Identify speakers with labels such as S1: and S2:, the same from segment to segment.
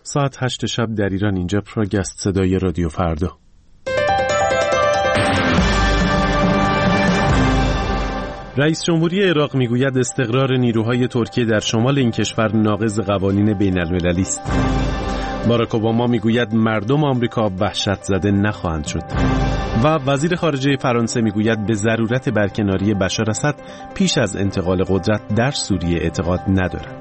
S1: ساعت 8 شب در ایران. اینجا پروگست صدای رادیو فردا. رئیس جمهوری عراق میگوید استقرار نیروهای ترکیه در شمال این کشور ناقض قوانین بین المللی است. باراک اوباما میگوید مردم آمریکا وحشت زده نخواهند شد. و وزیر خارجه فرانسه میگوید به ضرورت برکناری بشار اسد پیش از انتقال قدرت در سوریه اعتقاد ندارد.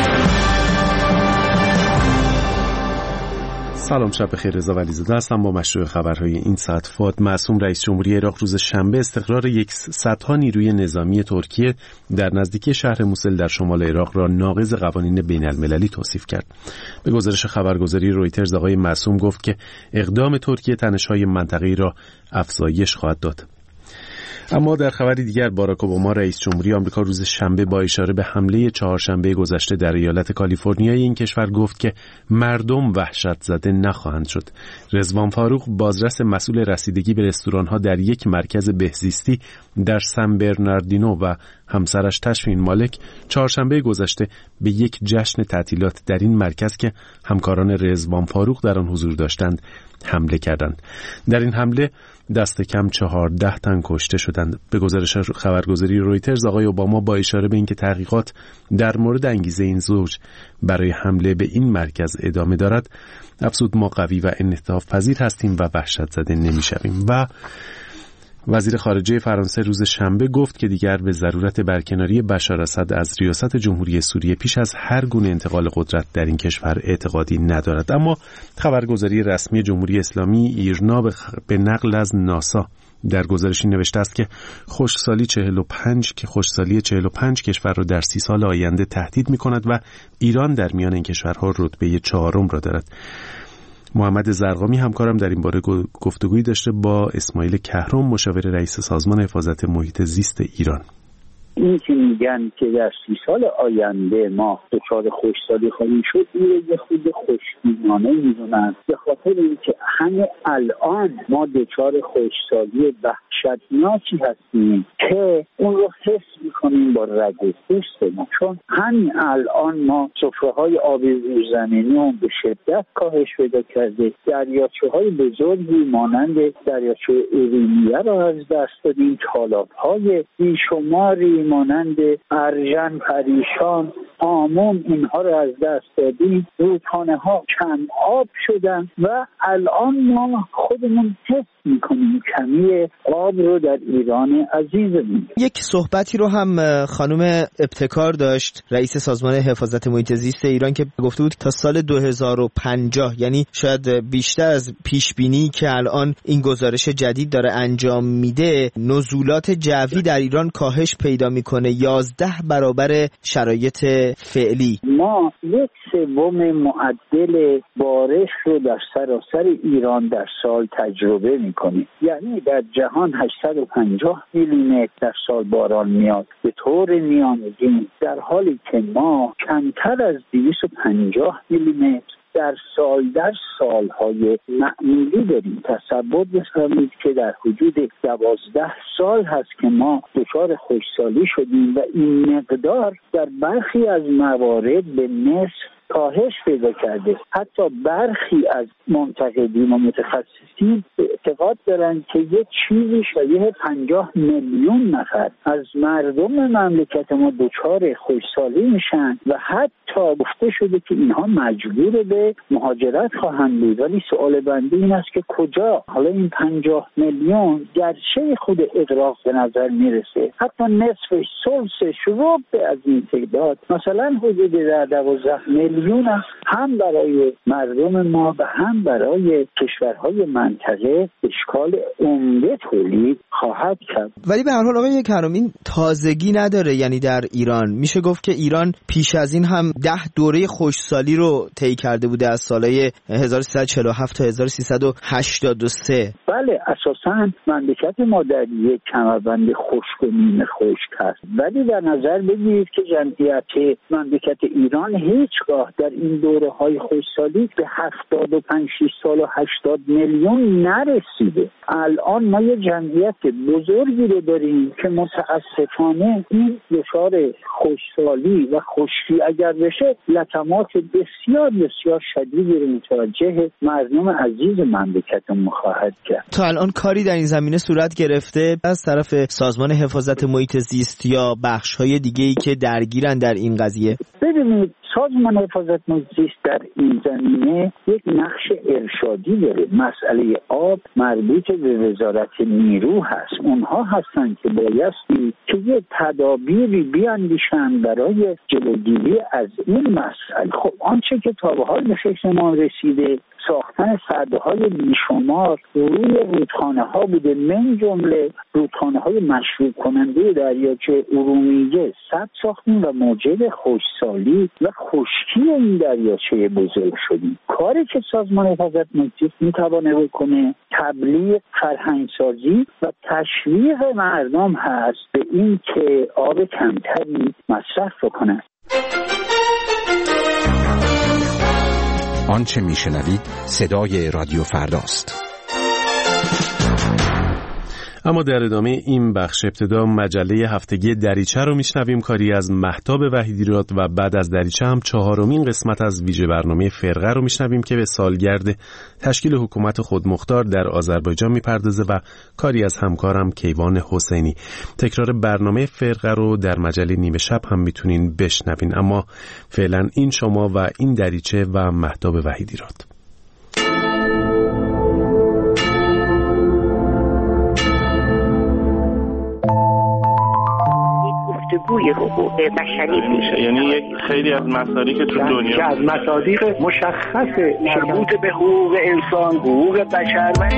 S1: سلام، شب بخیر. رضا ولیزاده هستم با مشروع خبرهای این ساعت. فؤاد معصوم رئیس جمهوری عراق روز شنبه استقرار صدها نیروی نظامی ترکیه در نزدیکی شهر موسل در شمال عراق را ناقض قوانین بین المللی توصیف کرد. به گزارش خبرگزاری رویترز آقای معصوم گفت که اقدام ترکیه تنش‌های منطقه‌ای را افزایش خواهد داد. اما در خبری دیگر، باراک اوباما رئیس جمهوری آمریکا روز شنبه با اشاره به حمله چهارشنبه گذشته در ایالت کالیفرنیای این کشور گفت که مردم وحشت زده نخواهند شد. رضوان فاروق، بازرس مسئول رسیدگی به رستوران‌ها در یک مرکز بهزیستی در سن برناردینو و همسرش تشفین مالک چهارشنبه گذشته به یک جشن تعطیلات در این مرکز که همکاران رضوان فاروق در آن حضور داشتند حمله کردند. در این حمله دست کم 14 تن کشته شدند. به گزارش خبرگزاری رویترز آقای اوباما با اشاره به اینکه تحقیقات در مورد انگیزه این زوج برای حمله به این مرکز ادامه دارد افزود ما قوی و انعطاف پذیر هستیم و وحشت زده نمی‌شویم. و وزیر خارجه فرانسه روز شنبه گفت که دیگر به ضرورت برکناری بشار اسد از ریاست جمهوری سوریه پیش از هر گونه انتقال قدرت در این کشور اعتقادی ندارد. اما خبرگزاری رسمی جمهوری اسلامی ایرنا به نقل از ناسا در گزارشی نوشته است که خشکسالی 45 کشور را در 30 سال آینده تهدید می‌کند و ایران در میان این کشورها رتبه 4 را دارد. محمد زرقامی همکارم در این باره گفتگویی داشته با اسماعیل کهرم، مشاور رئیس سازمان حفاظت محیط زیست ایران.
S2: این که میگن که در 30 سال آینده ما دچار خشکسالی خواهیم شد، این یه خود خوشبینانه میدونن، به خاطر اینکه همه الان ما دچار خشکسالی وحشتناکی هستیم که اون رو حس میکنیم با رگ پوستمون، چون همین الان ما سفره‌های آب زیرزمینی به شدت کاهش پیدا کرده، دریاچه‌های بزرگی مانند دریاچه ارومیه را از دست دادیم، تالاب‌های بیشماری مانند ارژن، پریشان، آمون، اینها رو از دست دادیم، رودخانه ها کم آب شدن و الان ما خودمون حس میکنیم کمی آب رو در ایران عزیزمون.
S3: یک صحبتی رو هم خانم ابتکار داشت، رئیس سازمان حفاظت محیط زیست ایران، که گفته بود تا سال 2050، یعنی شاید بیشتر از پیش بینی که الان این گزارش جدید داره انجام میده، نزولات جوی در ایران کاهش پیدا میکنه 11 برابر شرایط فعلی.
S2: ما 1/3 معدل بارش رو در سراسر ایران در سال تجربه میکنیم، یعنی در جهان 850 میلیمتر در سال باران میاد به طور میانگین، در حالی که ما کمتر از 250 میلیمتر در سالهای معمولی داریم. تصور بفرمایید که در حدود 12 سال هست که ما دچار خشکسالی شدیم و این مقدار در برخی از موارد به نصف کاهش پیدا کرده. حتی برخی از منتقدین و متخصصین اعتقاد دارند که یک چیزی شبیه 50 میلیون نفر از مردم مملکت ما دچار خشکسالی میشن و حتی گفته شده که اینها مجبور به مهاجرت خواهند بود. ولی سوال بنده این است که کجا؟ حالا این 50 میلیون گرچه خود اغراق به نظر میرسه، حتی نصفش، ثلثش، ربع از این تعداد، مثلا حدود 12 میلیون هم برای مردم ما و هم برای کشورهای منطقه اشکال عمده تولید خواهد کرد.
S3: ولی به هر حال آقای کهرم این تازگی نداره، یعنی در ایران میشه گفت که ایران پیش از این هم 10 دوره خشکسالی رو طی کرده بوده از سالهای 1347 تا 1383.
S2: بله، اساساً مملکت ما در یک کمربند خشک و نیمه خشک هست، ولی در نظر بگیرید که جمعیت مملکت ایران هیچگاه اصطلاح در این دوره‌های خوشسالی به 75-6 سال و 80 میلیون نرسیده. الان ما یه جمعیت بزرگی رو داریم که متاسفانه این دچار خوشسالی و خشکی اگر بشه لطمات بسیار بسیار شدیدی رو متوجه مردم عزیز مملکتمون خواهد کرد.
S3: تا الان کاری در این زمینه صورت گرفته از طرف سازمان حفاظت محیط زیست یا بخش‌های دیگه‌ای که درگیرن در این قضیه؟
S2: ببینید سازمان حفاظت محیط زیست در این زمینه یک نقش ارشادی داره. مسئله آب مربوط به وزارت نیرو هست. اونها هستن که بایستی که یه تدابیری بیاندیشن برای جلوگیری از این مسئله. خب آنچه که تا به حال به فکر ما رسیده ساختن سدهای بیشمار روی رودخانه ها بوده، من جمله رودخانه های مشروب کننده دریاچه ارومیه سد ساختیم و موجب خشکسالی و خشکی این دریاچه بزرگ شدیم. کاری که سازمان حفاظت محیط زیست میتوانه بکنه تبلیغ، فرهنگسازی و تشویق مردم هست به این که آب کمتری مصرف بکنند.
S4: آنچه میشنوید صدای رادیو فرداست.
S1: اما در ادامه این بخش ابتدا مجله هفتگی دریچه رو میشنویم، کاری از مهتاب وحیدیراد، و بعد از دریچه هم 4مین قسمت از ویژه برنامه فرقه رو میشنویم که به سالگرد تشکیل حکومت خودمختار در آذربایجان میپردازه و کاری از همکارم کیوان حسینی. تکرار برنامه فرقه رو در مجله نیمه شب هم میتونین بشنوین. اما فعلا این شما و این دریچه و مهتاب وحیدیراد.
S5: گوی حقوق بشری میشه،
S6: یعنی یک خیلی از مصادیق که تو دنیا
S7: که از مصادیق مشخص مربوط به حقوق انسان، حقوق بشر و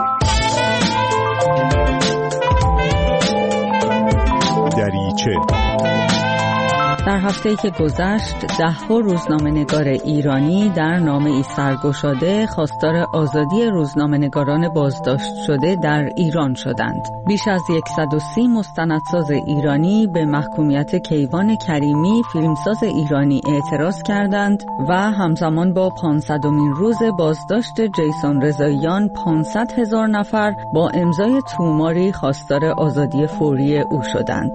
S4: دریچه.
S8: در هفته‌ای که گذشت 10 روزنامه‌نگار ایرانی در نامه‌ای سرگشاده خواستار آزادی روزنامه‌نگاران بازداشت شده در ایران شدند. بیش از 130 مستندساز ایرانی به محکومیت کیوان کریمی فیلمساز ایرانی اعتراض کردند و همزمان با 500مین روز بازداشت جیسون رضاییان 500,000 نفر با امضای توماری خواستار آزادی فوری او شدند.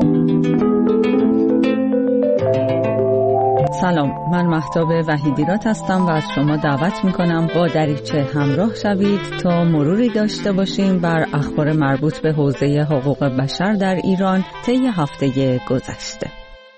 S8: سلام، من مهتاب وحیدیراد هستم و از شما دعوت میکنم با دریچه همراه شوید تا مروری داشته باشیم بر اخبار مربوط به حوزه حقوق بشر در ایران طی هفته گذشته.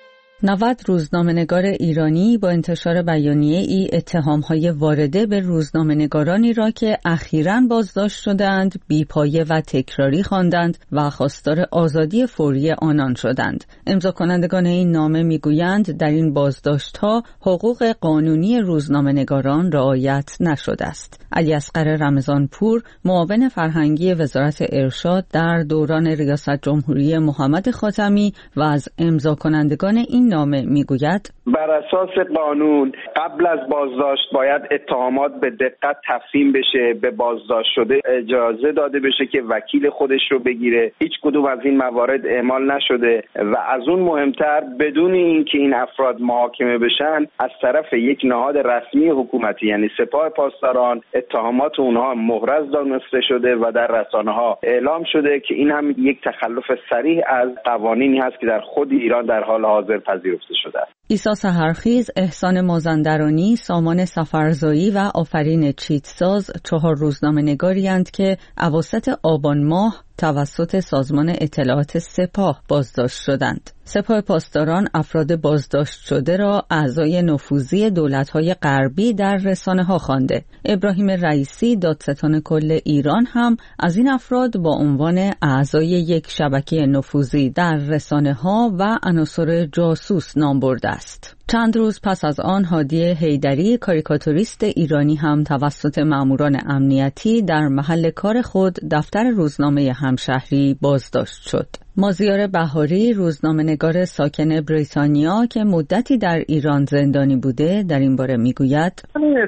S8: 90 روزنامه‌نگار ایرانی با انتشار بیانیه‌ای اتهام‌های وارده به روزنامه‌نگارانی را که اخیراً بازداشت شدند بی‌پایه و تکراری خواندند و خواستار آزادی فوری آنان شدند. امضا کنندگان این نامه می‌گویند در این بازداشت‌ها حقوق قانونی روزنامه‌نگاران رعایت نشده است. علی اصغر رمضانپور، معاون فرهنگی وزارت ارشاد در دوران ریاست جمهوری محمد خاتمی و از امضا کنندگان این نامه میگوید
S7: بر اساس قانون قبل از بازداشت باید اتهامات به دقت تفهیم بشه، به بازداشت شده اجازه داده بشه که وکیل خودش رو بگیره. هیچ کدوم از این موارد اعمال نشده و از اون مهمتر بدون اینکه این افراد محاکمه بشن از طرف یک نهاد رسمی حکومتی یعنی سپاه پاسداران اتهامات اونها محرز دانسته شده و در رسانه‌ها اعلام شده که این هم یک تخلف صریح از قوانینی هست که در خود ایران در حال حاضر پذیرفته شده است.
S8: عیسی سحرخیز، احسان مازندرانی، سامان سفرزایی و آفرین چیتساز 4 روزنامه‌نگاری‌اند که اواسط آبان ماه توسط سازمان اطلاعات سپاه بازداشت شدند. سپاه پاسداران افراد بازداشت شده را اعضای نفوذی دولت‌های غربی در رسانه‌ها خوانده. ابراهیم رئیسی، دادستان کل ایران هم از این افراد با عنوان اعضای یک شبکه نفوذی در رسانه‌ها و عناصر جاسوس نام برده است. چند روز پس از آن هادی حیدری، کاریکاتوریست ایرانی هم توسط ماموران امنیتی در محل کار خود دفتر روزنامه همشهری بازداشت شد. مازیار بهاری، روزنامه‌نگار ساکن بریتانیا که مدتی در ایران زندانی بوده، در این باره میگوید
S9: این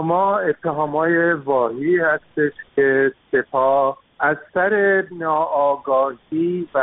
S9: اتهامای واهی هستش که سپاه از سر ناآگاهی و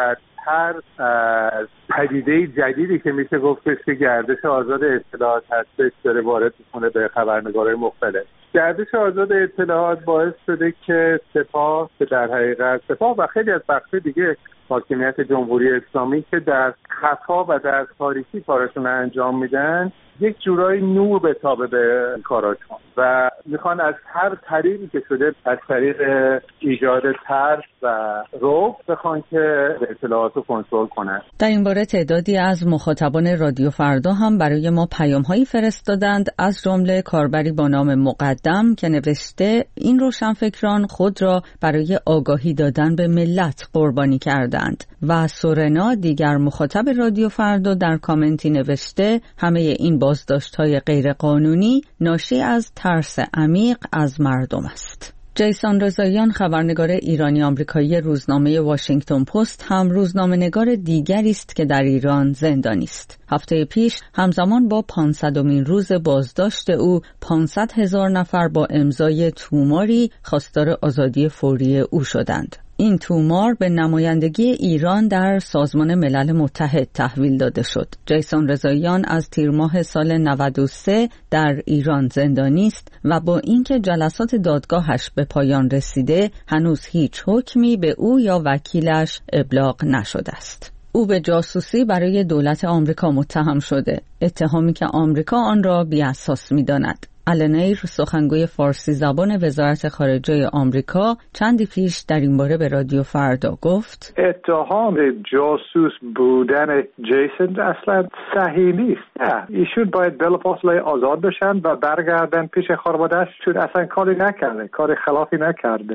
S9: بدتر از پدیده جدیدی که میشه گفتش که گردش آزاد اطلاعات هستش داره وارد میکنه به خبرنگارهای مختلف. گردش آزاد اطلاعات باعث شده که سپاه که در حقیقت سپاه و خیلی از بخش دیگه حاکمیت جمهوری اسلامی که در خفا و در تاریکی کارشون انجام میدن یک جورایی نور بتابه به کاراشون و میخوان از هر طریقی که شده از طریق ایجاد ترس و رعب بخوان که اطلاعات رو کنترل کنن.
S8: در این باره تعدادی از مخاطبان رادیو فردا هم برای ما پیام‌هایی فرستادند، از جمله کاربری با نام مقدم که نوشته این روشنفکران خود را برای آگاهی دادن به ملت قربانی کردند و سورنا دیگر مخاطب رادیو فردا در کامنتی نوشته همه این بازداشت‌های غیرقانونی ناشی از ترس عمیق از مردم است. جیسون رضاییان خبرنگار ایرانی آمریکایی روزنامه واشنگتن پست هم روزنامه‌نگار دیگری است که در ایران زندانی است. هفته پیش همزمان با 500مین روز بازداشت او 500,000 نفر با امضای توماری خواستار آزادی فوری او شدند. این تومار به نمایندگی ایران در سازمان ملل متحد تحویل داده شد. جیسون رضاییان از تیر ماه سال 93 در ایران زندانی است و با اینکه جلسات دادگاهش به پایان رسیده هنوز هیچ حکمی به او یا وکیلش ابلاغ نشده است. او به جاسوسی برای دولت آمریکا متهم شده، اتهامی که آمریکا آن را بی‌اساس می‌داند. آلن سخنگوی فارسی زبان وزارت خارجه آمریکا چندی پیش در این باره به رادیو فردا گفت
S9: اتهام جاسوس بودن جیسون اصلا صحیح نیست. ایشون باید بلافاصله آزاد بشن و برگردن پیش خانواده‌اش، چون اصلا کاری نکرده، کار خلافی نکرده.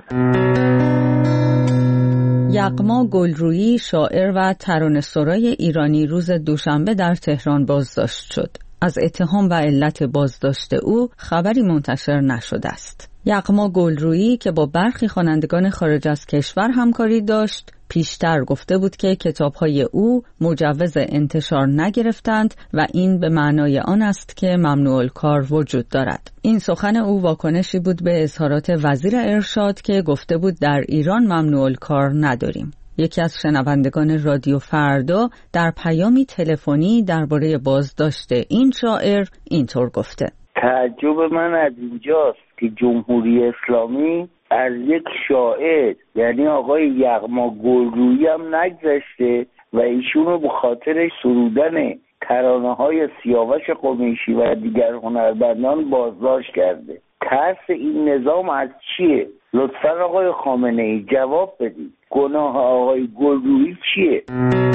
S8: یغما گلرویی شاعر و ترانه‌سرای ایرانی روز دوشنبه در تهران بازداشت شد. از اتهام و علت بازداشت او خبری منتشر نشده است. یغما گلرویی که با برخی خوانندگان خارج از کشور همکاری داشت، پیشتر گفته بود که کتاب‌های او مجوز انتشار نگرفتند و این به معنای آن است که ممنوع الکار وجود دارد. این سخن او واکنشی بود به اظهارات وزیر ارشاد که گفته بود در ایران ممنوع الکار نداریم. یکی از شنوندگان رادیو فردا در پیامی تلفنی درباره بازداشت این شاعر اینطور گفته:
S2: تعجب من از اینجاست که جمهوری اسلامی از یک شاعر یعنی آقای یغما گلرویی هم نگذشته و ایشون رو به خاطر سرودن ترانه‌های سیاوش قمیشی و دیگر هنرمندان بازداشت کرده. ترس این نظام از چیه؟ لطفاً آقای خامنه‌ای جواب بدید. گناه آقای گلرویی چیه؟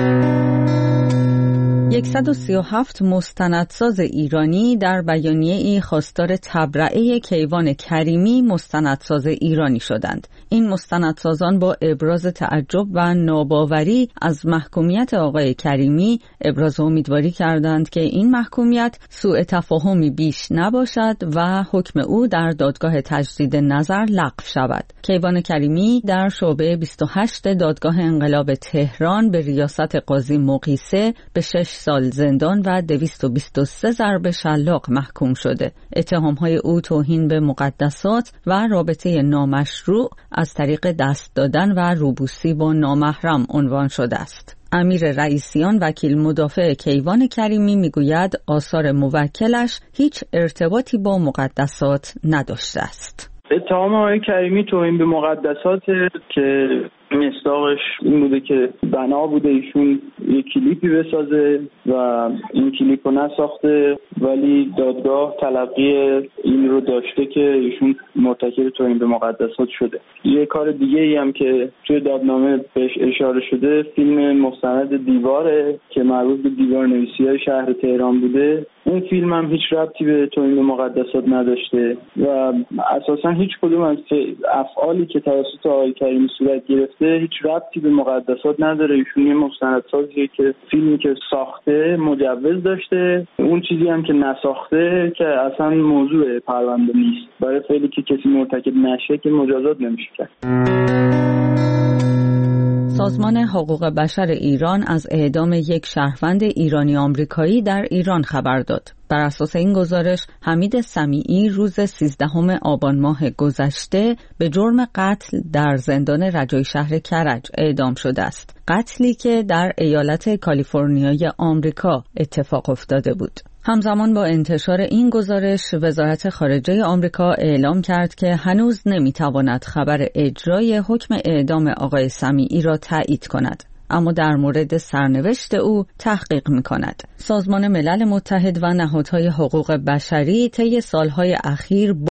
S8: 137 مستندساز ایرانی در بیانیه‌ای خواستار تبرئه کیوان کریمی مستندساز ایرانی شدند. این مستندسازان با ابراز تعجب و ناباوری از محکومیت آقای کریمی ابراز امیدواری کردند که این محکومیت سوء تفاهمی بیش نباشد و حکم او در دادگاه تجدید نظر لغو شود. کیوان کریمی در شعبه 28 دادگاه انقلاب تهران به ریاست قاضی مقیسه به 6 سال زندان و 223 ضرب شلاق محکوم شده. اتهام‌های او توهین به مقدسات و رابطه نامشروع از طریق دست دادن و روبوسی با نامحرم عنوان شده است. امیر رئیسیان وکیل مدافع کیوان کریمی میگوید آثار موکلش هیچ ارتباطی با مقدسات نداشته است.
S6: اتهام آقای کریمی توهین به مقدسات که مصداقش این بوده که بنا بوده ایشون یک کلیپی بسازه و این کلیپ رو نساخته، ولی دادگاه تلقی این رو داشته که ایشون مرتکب توهین به مقدسات شده. یه کار دیگه ای هم که توی دادنامه بهش اشاره شده فیلم مستند دیواره که مربوط به دیوارنویسی‌های شهر تهران بوده. اون فیلم هم هیچ ربطی به توهین به مقدسات نداشته و اساساً هیچ کدوم از افعالی که توسط آقای کریمی صورت گرفته هیچ ربطی به مقدسات نداره. ایشون یه مستندسازیه که فیلمی که ساخته مجوز داشته، اون چیزی هم که نساخته که اصلا موضوع پرونده نیست. برای فعلی که کسی مرتکب نشه که مجازات نمیشه کرد.
S8: سازمان حقوق بشر ایران از اعدام یک شهروند ایرانی آمریکایی در ایران خبر داد. بر اساس این گزارش حمید سمیعی روز 13 آبان ماه گذشته به جرم قتل در زندان رجای شهر کرج اعدام شده است. قتلی که در ایالت کالیفرنیای آمریکا اتفاق افتاده بود. همزمان با انتشار این گزارش وزارت خارجه آمریکا اعلام کرد که هنوز نمیتواند خبر اجرای حکم اعدام آقای سمیعی را تایید کند، اما در مورد سرنوشت او تحقیق می‌کند. سازمان ملل متحد و نهادهای حقوق بشری طی سالهای اخیر